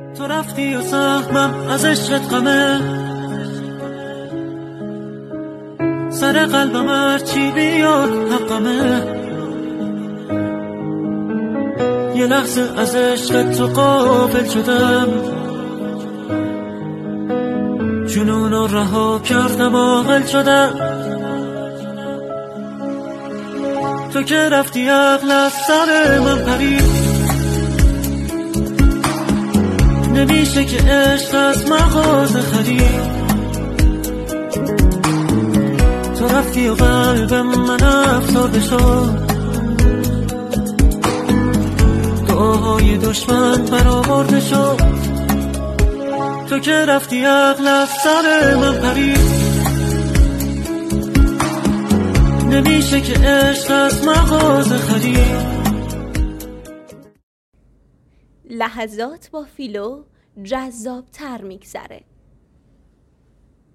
تو رفتی و سهمم از عشقت غمه، سر قلبم هرچی بیاد حقمه. یه لحظه از عشقت تو غافل شدم، جنون رو رها کردم عاقل شدم. تو که رفتی عقل از سر من پرید، نمیشه که عشق از مغازه خرید. تو رفتی و قلب من افسرده شد، دعاهای دشمن برآورده شد. تو که رفتی عقل از سر من پرید، نمیشه که عشق از مغازه خرید. لحظات با فیلو جذاب تر میگذره.